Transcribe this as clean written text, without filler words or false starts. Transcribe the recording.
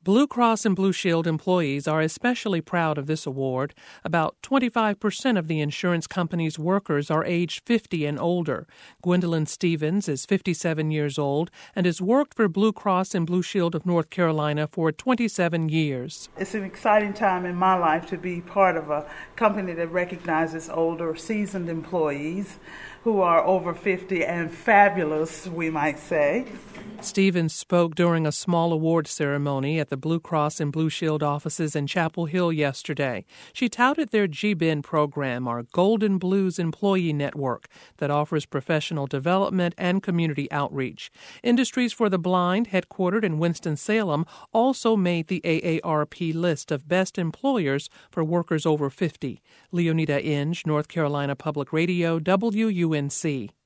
Blue Cross and Blue Shield employees are especially proud of this award. About 25% of the insurance company's workers are aged 50 and older. Gwendolyn Stevens is 57 years old and has worked for Blue Cross and Blue Shield of North Carolina for 27 years. It's an exciting time in my life to be part of a company that recognizes older, seasoned employees who are over 50 and fabulous, we might say. Stevens spoke during a small award ceremony at the Blue Cross and Blue Shield offices in Chapel Hill yesterday. She touted their GBIN program, our Golden Blues Employee Network, that offers professional development and community outreach. Industries for the Blind, headquartered in Winston-Salem, also made the AARP list of best employers for workers over 50. Leonida Inge, North Carolina Public Radio, WUNC.